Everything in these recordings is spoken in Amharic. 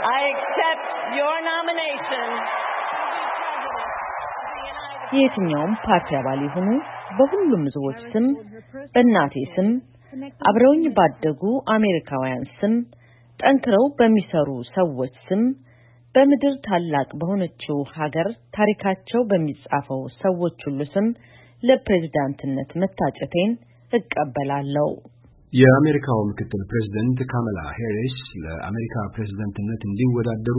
I accept your nomination. የትኛውም ፓርቲ አባል ይሁኑ በሁሉም ዞች ስም በእናቴ ስም አብረውኝ ባደጉ አሜሪካውያን ስም ጠንክረው በሚሰሩ ሰዎች ስም በምድር ታላቅ በሆነችው ሀገር ታሪካቸው በሚጻፈው ሰዎች ሁሉ ስም ለፕሬዝዳንትነት መታጨቴን እቀበላለሁ። የአሜሪካው ምክትል ፕሬዝዳንት ካማላ ሃሪስ ለአሜሪካ ፕሬዝዳንትነት እንዲወዳደሩ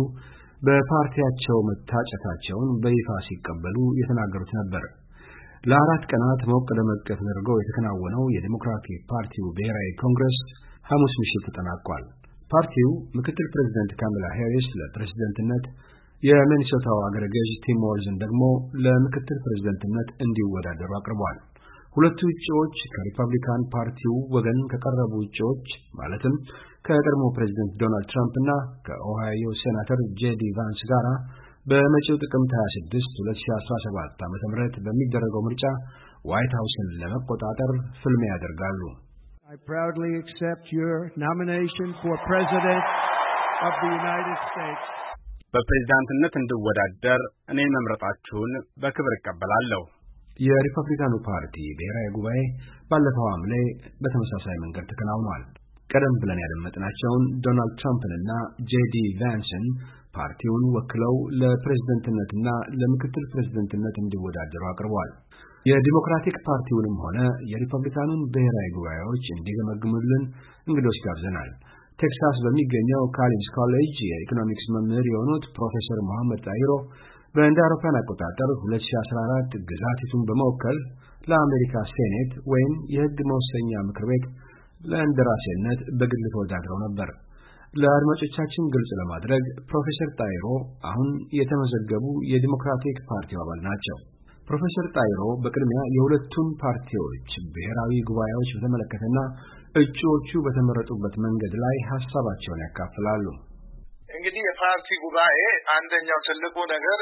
በፓርቲያቸው መታጨታቸውን በይፋ ሲቀበሉ የተናገሩት ነበር። ለአራት ቀናት ሞቅ ደመቅ ተደርጎ የተከናወነው የዲሞክራቲክ ፓርቲው ብሔራዊ ኮንግረስ ሐሙስ ምሽት ተጠናቋል። ፓርቲው ምክትል ፕሬዝዳንት ካማላ ሃሪስ ለፕሬዝዳንትነት የሚኒሶታው አገረ ገዥ ቲም ዋልዝን ደግሞ ለምክትል ፕሬዝዳንትነት እንዲወዳደሩ አቅርቧል። ሁለቱ እጩዎች ከሪፐብሊካን ፓርቲው ወገን ከቀረቡ እጩዎች ማለትም ከቀድሞ ፕሬዝዳንት ዶናልድ ትራምፕ እና ከኦሃዮ ሴናተር ጄዲ ቫንስ ጋር በመጪው ጥቅምት 26 2017 ዓ.ም በሚደረገው ምርጫ ዋይት ሃውስን ለመቆጣጠር ፍልሚያ ያደርጋሉ። I proudly accept your nomination for President of the United States. በፕሬዝዳንትነት እንድወዳደር እኔ መምረጣችሁን በክብር እቀበላለሁ። የሪፐብሊካኑ ፓርቲ ብሔራዊ ጉባኤ ባለፈው ሐምሌ በተመሳሳይ መንገድ ተከናውኗል። ቀደም ብለን ያደመጥናቸውን ዶናልድ ትራምፕንና ጄዲ ቫንስን ፓርቲውን ወክለው ለፕሬዝዳንትነትና ለምክትል ፕሬዝዳንትነት እንዲወዳደሩ አቅርቧል። የዲሞክራቲክ ፓርቲውንም ሆነ የሪፐብሊካኑን ብሔራዊ ጉባኤዎች እንዲገመግሙልን እንግዶች ጋብዘናል። ቴክሳስ በሚገኘው ካሊንስ ኮሌጅ የኢኮኖሚክስ መምህር የሆኑት ፕሮፌሰር መሐመድ ጣይሮ በእንደ አውሮፓውያን አቆጣጠር 2014 ግዛቲቱን በመወከል ለአሜሪካ ሴኔት ወይም የሕግ መወሰኛ ምክር ቤት ለእንደራሴነት በግል ተወዳድረው ነበር። ለአድማጮቻችን ግልጽ ለማድረግ ፕሮፌሰር ጣይሮ አሁን የተመዘገቡ የዲሞክራቲክ ፓርቲው አባል ናቸው። ፕሮፌሰር ጣይሮ በቅድሚያ የሁለቱን ፓርቲዎች ብሔራዊ ጉባኤዎች በተመለከተና እጩዎቹ በተመረጡበት መንገድ ላይ ሐሳባቸውን ያካፍላሉ። እንግዲህ የፓርቲ ጉባኤ አንደኛው ትልቁ ነገር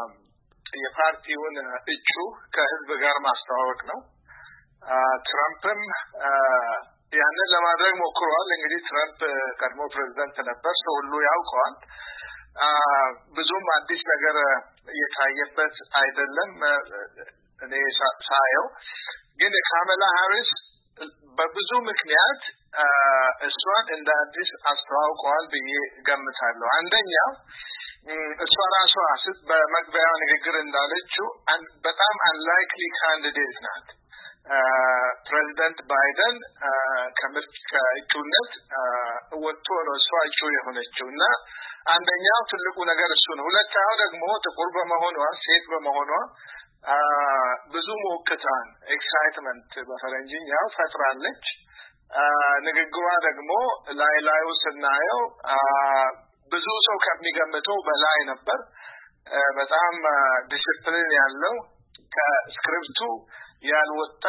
የፓርቲውን እጩ ከህዝብ ጋር ማስተዋወቅ ነው። ትራምፕም ያንን ለማድረግ ሞክሯል። እንግዲህ ትራምፕ ቀድሞ ፕሬዝዳንት ነበር፣ ሰው ሁሉ ያውቀዋል። ብዙም አዲስ ነገር የታየበት አይደለም። እኔ ሳየው ግን ካማላ ሃሪስ በብዙ ምክንያት እሷን እንደ አዲስ አስተዋውቀዋል ብዬ ገምታለሁ። አንደኛው እሷ ራሷ በመግቢያው ንግግር እንዳለችው በጣም አንላይክሊ ካንዲዴት ናት። ፕሬዝዳንት ባይደን ከእጩነት ወጥቶ ነው እሷ እጩ የሆነችው እና አንደኛው ትልቁ ነገር እሱ ነው። ሁለተኛው ደግሞ ጥቁር በመሆኗ ሴት በመሆኗ ብዙ ሞቅታን ኤክሳይትመንት በፈረንጅኛው ፈጥራለች። ንግግሯ ደግሞ ላዩ ስናየው ብዙ ሰው ከሚገምተው በላይ ነበር። በጣም ዲሲፕሊን ያለው ከስክሪፕቱ ያልወጣ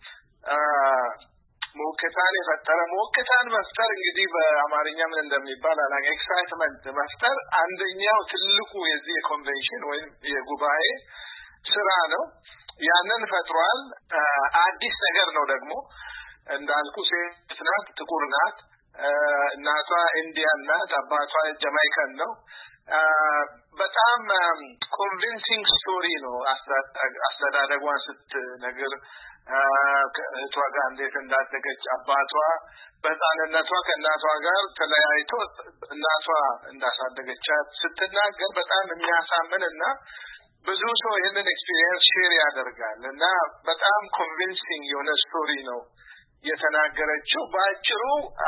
ሞቅታን የፈጠረ ሞቅታን መፍጠር እንግዲህ በአማርኛ ምን እንደሚባል አላውቅም። ኤክሳይትመንት መፍጠር አንደኛው ትልቁ የዚህ የኮንቬንሽን ወይም የጉባኤ ስራ ነው። ያንን ፈጥሯል። አዲስ ነገር ነው ደግሞ እንዳልኩ ሴት ናት፣ ጥቁር ናት፣ እናቷ ኢንዲያን ናት፣ አባቷ ጃማይካን ነው። በጣም ኮንቪንሲንግ ስቶሪ ነው አስተዳደጓን ስትነግር ከእህቷ ጋር እንዴት እንዳደገች አባቷ በሕፃንነቷ ከእናቷ ጋር ተለያይቶ እናቷ እንዳሳደገቻት ስትናገር በጣም የሚያሳምንና ብዙ ሰው ይህንን ኤክስፒሪየንስ ሼር ያደርጋል እና በጣም ኮንቪንሲንግ የሆነ ስቶሪ ነው የተናገረችው። በአጭሩ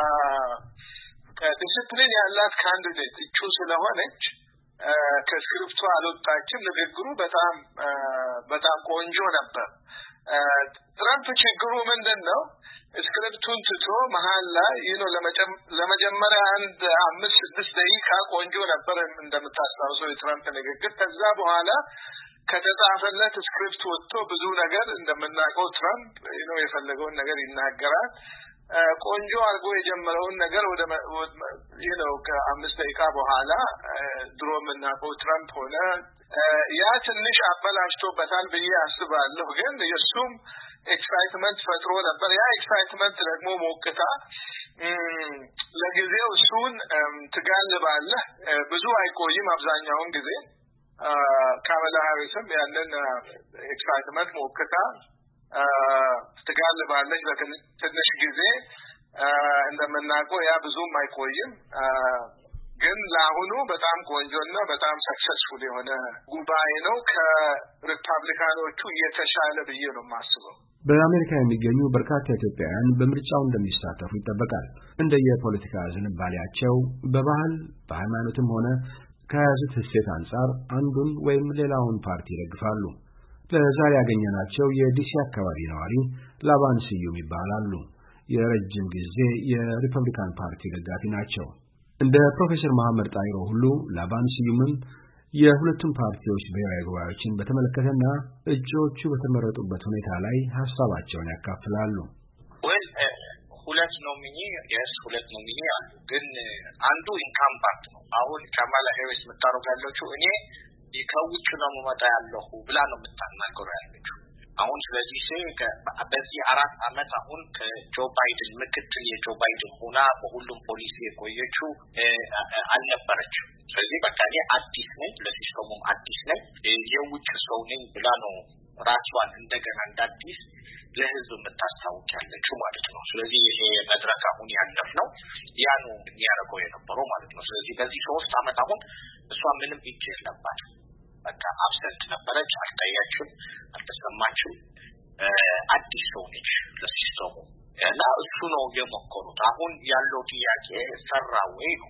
ዲሲፕሊን ያላት ካንዲዴት እጩ ስለሆነች ከስክሪፕቱ አልወጣችም። ንግግሩ በጣም ቆንጆ ነበር። ትራምፕ ችግሩ ምንድነው? ስክሪፕቱን ትቶ መሃል ላይ ለመጀመሪያ 5-6 ደቂቃ ቆንጆ ነበር እንደምታስታውሰው የትራምፕ ንግግር። ከዛ በኋላ ከተጻፈለት ስክሪፕት ወጥቶ ብዙ ነገር እንደምናውቀው ትራምፕ የፈለገውን ነገር ይናገራል። ቆንጆ አድርጎ የጀመረውን ነገር ወደ ከ5 ደቂቃ በኋላ ድሮ የምናውቀው ትራምፕ ሆነ። ያ ትንሽ አበላሽቶበታል ብዬ አስባለሁ። ግን የሱም ኤክሳይትመንት ፈጥሮ ነበር። ያ ኤክሳይትመንት ደግሞ ሞቅታ ለጊዜው እሱን ትጋልባለህ ብዙ አይቆይም አብዛኛውን ጊዜ ካማላ ሃሪስም ያንን ኤክሳይትመንት ሞክታ ትጋልባለች ለትንሽ ጊዜ እንደምናውቀው ያ ብዙም አይቆይም ግን ለአሁኑ በጣም ቆንጆና በጣም ሰክሰስፉል የሆነ ጉባኤ ነው ከሪፐብሊካኖቹ የተሻለ ብዬ ነው የማስበው በአሜሪካ የሚገኙ በርካታ ኢትዮጵያውያን በምርጫው እንደሚሳተፉ ይጠበቃል እንደየፖለቲካ ዝንባሌያቸው በባህል በሃይማኖትም ሆነ ከያዙት እሴት አንጻር አንዱን ወይም ሌላውን ፓርቲ ይደግፋሉ ለዛሬ ያገኘናቸው የዲሲ አካባቢ ነዋሪ ላባን ስዩም ይባላሉ የረጅም ጊዜ የሪፐብሊካን ፓርቲ ደጋፊ ናቸው እንደ ፕሮፌሰር መሐመድ ጣይሮ ሁሉ ላባን ስዩምም የሁለቱም ፓርቲዎች ብሔራዊ ጉባኤዎችን በተመለከተና እጩዎቹ በተመረጡበት ሁኔታ ላይ ሐሳባቸውን ያካፍላሉ ሁለት ኖሚኒ አሉ ግን አንዱ ኢንካምፓክት ነው አሁን ካማላ ሃሪስ መጣሮጋለችው እኔ ከውጭ ነው መጣ ያለው ብላ ነው የምታናገረው ያለችው አሁን ስለዚህ በዚህ 4 አመት አሁን ከጆ ባይደን ምክትል የጆ ባይደን ሆና በሁሉም ፖሊሲ የቆየችው አልነበረችም ስለዚህ በቃ እኔ አዲስ ነኝ ለሲስተሙም አዲስ ነኝ የውጭ ሰው ነኝ ብላ ነው ራሷን እንደገና እንዳዲስ ለህዝብ መታሳውቅ ያለችው ማለት ነው ስለዚህ ይሄ መድረክ አሁን ያለፈው ያ ነው የሚያረጋው የነበረው ማለት ነው ስለዚህ በዚህ 3 አመት አሁን እሷ ምንም እጅ የለባትም በቃ አብሰንት ነበረች አልታያችም አልተሰማችም አዲስ ሰው ነች ለሲስተሙ እና እሱ ነው የሞከሩት አሁን ያለው ጥያቄ ሰራ ወይ ነው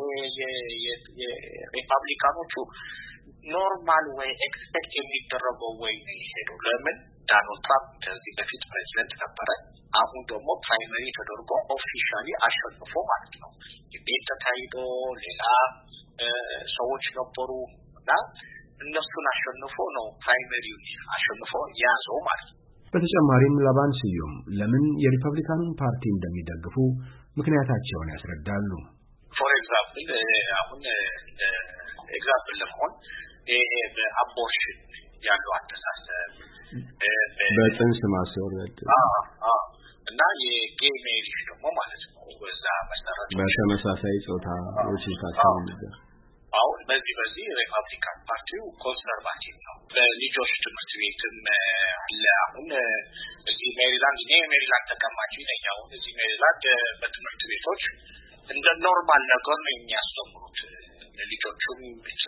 የሪፐብሊካኖቹ ኖርማል ወይ ኤክስፔክት የሚደረገው ወይ ነው ይሄዱ ለምን ዶናልድ ትራምፕ ከዚህ በፊት ፕሬዝዳንት ነበረ አሁን ደግሞ ፕራይመሪ ተደርጎ ኦፊሻሊ አሸንፎ ማለት ነው ቤት ተካሂዶ ሌላ ሰዎች ነበሩ እና እነሱን አሸንፎ ነው ፕራይመሪው አሸንፎ ያዘው ማለት ነው በተጨማሪም ላባን ስዩም ለምን የሪፐብሊካኑን ፓርቲ እንደሚደግፉ ምክንያታቸውን ያስረዳሉ ፎር ኤግዛምፕል አሁን ኤግዛምፕል ለምን በአቦርሽን ያለው አስተሳሰብ በጽንስ ማስወረድ እና የጌይ ሜሪጅ ደግሞ ማለት ነው በዛ መሰረት በተመሳሳይ ጾታዎች ታሳቢ ነገር አሁን በዚህ ሪፐብሊካን ፓርቲው ኮንሰርቫቲቭ ነው ለልጆች ትምህርት ቤትም አሁን እዚህ ሜሪላንድ ተቀማጭ ነኝ አሁን እዚህ ሜሪላንድ በትምህርት ቤቶች እንደ ኖርማል ነገር ነው የሚያስተምሩት ለልጆቹም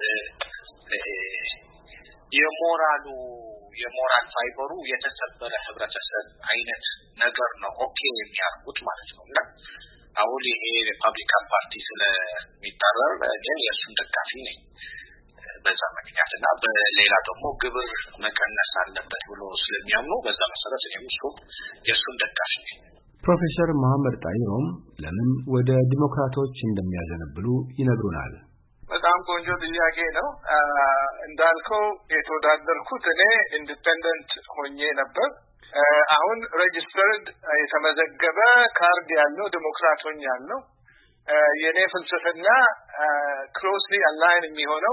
የሞራል ፋይበሩ የተሰበረ ህብረተሰብ አይነት ነገር ነው ኦኬ የሚያርጉት ማለት ነው እና አሁን ይሄ ሪፐብሊካን ፓርቲ ስለሚጣረር ግን የሱን ደጋፊ ነኝ በዛ ምክንያትና በሌላ ደግሞ ግብር መቀነስ አለበት ብሎ ስለሚያምኑ በዛ መሰረት የሱን ደጋፊ ነኝ ፕሮፌሰር መሐመድ ጣይሮም ለምን ወደ ዲሞክራቶች እንደሚያዘነብሉ ይነግሩናል በጣም ቆንጆ ጥያቄ ነው እንዳልከው የተወዳደርኩት እኔ ኢንዲፔንደንት ሆኜ ነበር አሁን ሬጂስተርድ የተመዘገበ ካርድ ያለው ዲሞክራት ሆኛለሁ የኔ ፍልስፍና ክሎዝሊ አላይን የሚሆነው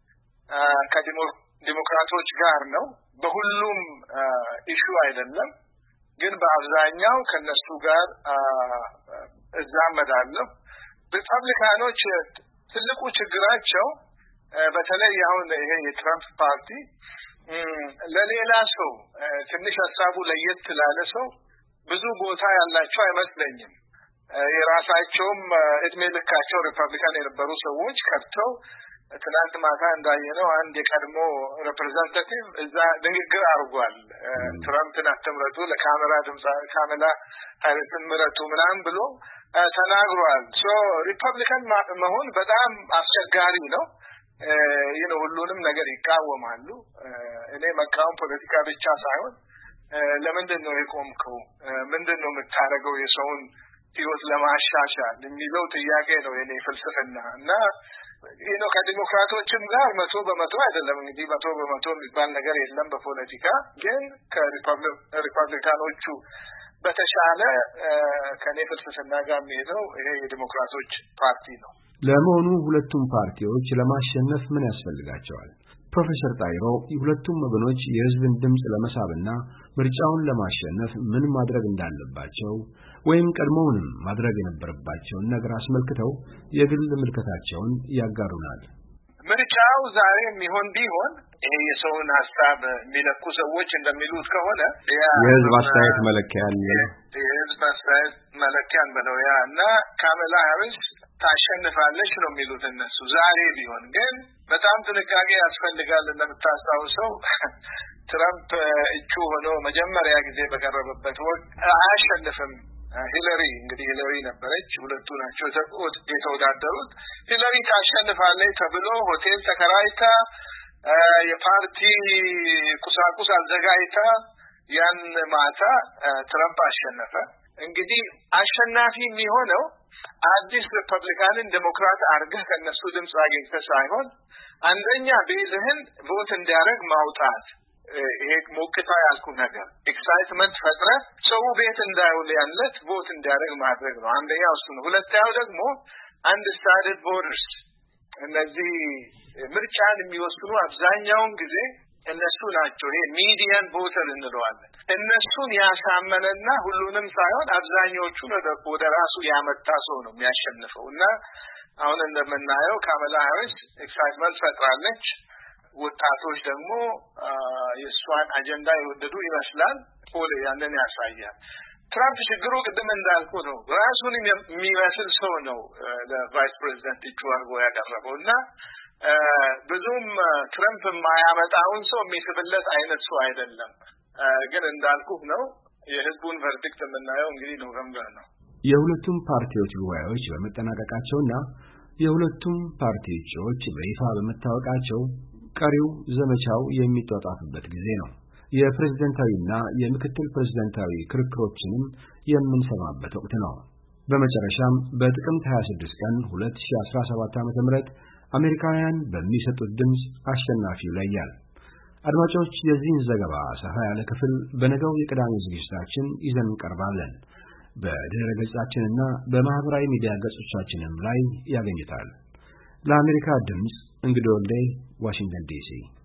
ከዲሞክራቶች ጋር ነው በሁሉም ኢሹ አይደለም ግን በአብዛኛው ከነሱ ጋር እዛመዳለሁ ሪፐብሊካኖች ትልቁ ችግራቸው በተለይ አሁን ይሄ የትራምፕ ፓርቲ ለሌላ ሰው ትንሽ ሐሳቡ ለየት ላለ ሰው ብዙ ቦታ ያላቸው አይመስለኝም የራሳቸውም እድሜ ልካቸው ሪፐብሊካን የነበሩ ሰዎች ከርተው ትናንት ማታ እንዳየነው አንድ የቀድሞ ሪፕሬዘንታቲቭ እዛ ንግግር አድርጓል ትራምፕን አትምረጡ ካማላ ሃሪስን ምረጡ ምናምን ብሎ ተናግሯል ሪፐብሊካን መሆን በጣም አስቸጋሪ ነው ሁሉንም ነገር ይቃወማሉ እኔ መቃወም ፖለቲካ ብቻ ሳይሆን ለምንድን ነው የቆምከው ምንድን ነው የምታረገው የሰውን ህይወት ለማሻሻል የሚለው ጥያቄ ነው የኔ ፍልስፍና እና ከዲሞክራቶችም ጋር 100% አይደለም እንግዲህ 100% የሚባል ነገር የለም በፖለቲካ ግን ከሪፐብሊካኖቹ በተሻለ ከኔ ፍልስፍና ጋር የሚሄደው ይሄ የዲሞክራቶች ፓርቲ ነው ለመሆኑ ሁለቱም ፓርቲዎች ለማሸነፍ ምን ያስፈልጋቸዋል ፕሮፌሰር ጣይሮ የሁለቱም ወገኖች የህዝብን ድምጽ ለመሳብና ምርጫውን ለማሸነፍ ምን ማድረግ እንዳለባቸው ወይም ቀድሞውንም ማድረግ የነበረባቸውን ነገር አስመልክተው የግል ምልከታቸውን ያጋሩናል። ምርጫው ዛሬ የሚሆን ቢሆን ይሄ የሰውን ሐሳብ የሚለኩ ሰዎች እንደሚሉት ከሆነ የህዝብ አስተያየት መለኪያ የህዝብ አስተያየት መለኪያን ብለው እና ካማላ ሃሪስ ታሸንፋለች ነው የሚሉት እነሱ። ዛሬ ቢሆን ግን በጣም ጥንቃቄ ያስፈልጋል። እንደምታስታውሰው ትራምፕ እጩ ሆኖ መጀመሪያ ጊዜ በቀረበበት ወቅት አያሸንፍም ሂለሪ ነበረች። ሁለቱ ናቸው የተወዳደሩት። ሂለሪ ታሸንፋለች ተብሎ ሆቴል ተከራይታ የፓርቲ ቁሳቁስ አዘጋጅታ ያን ማታ ትራምፕ አሸነፈ። እንግዲህ አሸናፊ የሚሆነው አዲስ ሪፐብሊካንን ዴሞክራት አርገህ ከነሱ ድምጽ አግኝተህ ሳይሆን አንደኛ ቤዝህን ቮት እንዲያደርግ ማውጣት። ይሄ ሞክታ ያልኩ ነገር ኤክሳይትመንት ፈጥረ ሰው ቤት እንዳይውል ያለት ቮት እንዲያደርግ ማድረግ ነው። አንደኛው እሱ ነው። ሁለተኛው ደግሞ አንደርስታንድድ ቮተርስ እነዚህ ምርጫን የሚወስኑ አብዛኛውን ጊዜ እነሱ ናቸው። ይሄ ሚዲያን ቮተር እንለዋለን። እነሱን ያሳመነና ሁሉንም ሳይሆን አብዛኞቹን ወደ ራሱ ያመጣ ሰው ነው የሚያሸንፈውና አሁን እንደምናየው ካማላ ሃሪስ ኤክሳይትመንት ፈጥራለች። ወጣቶች ደግሞ የሷን አጀንዳ ይወደዱ ይመስላል። ፖል ያንን ያሳያል። ትራምፕ ችግሩ ቅድም እንዳልኩ ነው። ራሱን የሚመስል ሰው ነው ለቫይስ ፕሬዚደንት እጩ አድርጎ ያቀረበውና ብዙም ትራምፕ የማያመጣውን ሰው የሚስብለት አይነት ሰው አይደለም። ግን እንዳልኩ ነው የህዝቡን ቨርዲክት የምናየው እንግዲህ ኖቬምበር ነው። የሁለቱም ፓርቲዎች ጉባኤዎች በመጠናቀቃቸውና የሁለቱም ፓርቲ እጩዎች በይፋ በመታወቃቸው ቀሪው ዘመቻው የሚጧጧፍበት ጊዜ ነው። የፕሬዝዳንታዊና የምክትል ፕሬዝዳንታዊ ክርክሮችንም የምንሰማበት ወቅት ነው። በመጨረሻም በጥቅምት 26 ቀን 2017 ዓ.ም አሜሪካውያን በሚሰጡት ድምጽ አሸናፊው ይለያል። አድማጮች የዚህን ዘገባ ሰፋ ያለ ክፍል በነገው የቅዳሜ ዝግጅታችን ይዘን እንቀርባለን። በድረ ገጻችንና በማህበራዊ ሚዲያ ገጾቻችንም ላይ ያገኙታል። ለአሜሪካ ድምጽ እንግዲህ ወልዴ ዋሽንግተን ዲሲ